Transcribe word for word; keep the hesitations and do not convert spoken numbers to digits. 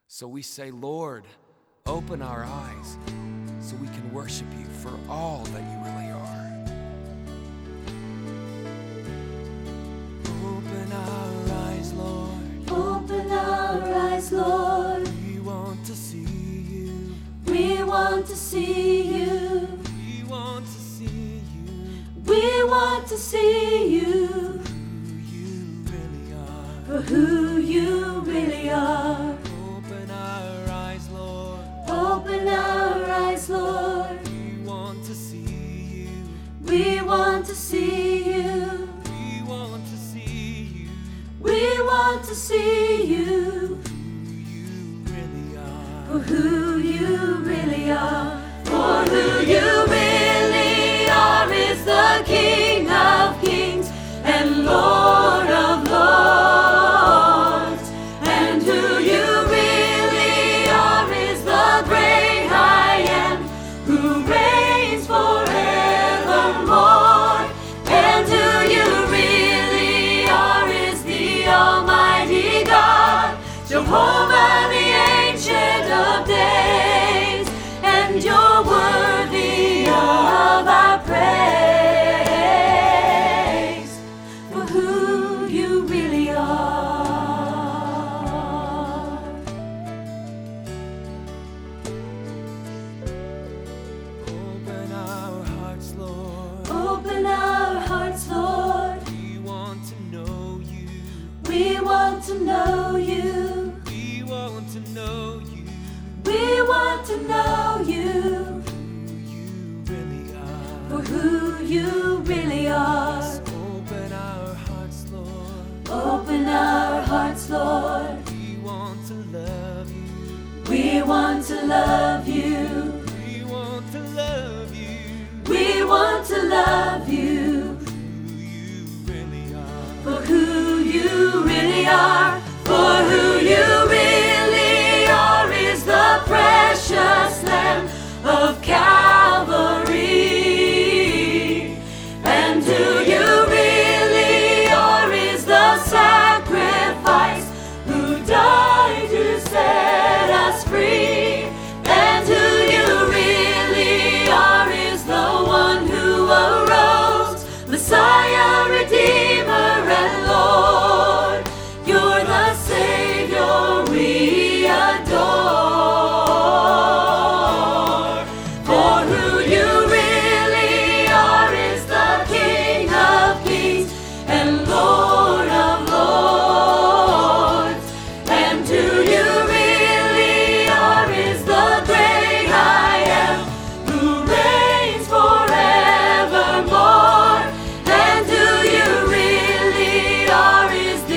So we say, Lord, open our eyes so we can worship you for all that you really are. Open our eyes, Lord. Open our eyes, Lord. We want to see you. We want to see you. We want to see you. We want to see you For who you really are. for who you really are. Open our eyes, Lord. Open our eyes, Lord. We want to see you. We want to see you. We want to see you. We want to see you For who you really are. for who you really are. For who you really are is the King of Kings and Lord of Lords. And who you really are is the great I Am, who reigns forevermore. And who you really are is the Almighty God, Jehovah, the Ancient of Days, and you're worthy of our praise for who you really are. Open our hearts, Lord. Open our hearts, Lord. We want to know you. We want to know you. We want to know you. We want to know you For who you really are. for who you really are. Open our hearts, Lord. Open our hearts, Lord. We want to love you. We want to love you. We want to love you. We want to love you Who you really are. for who you really are.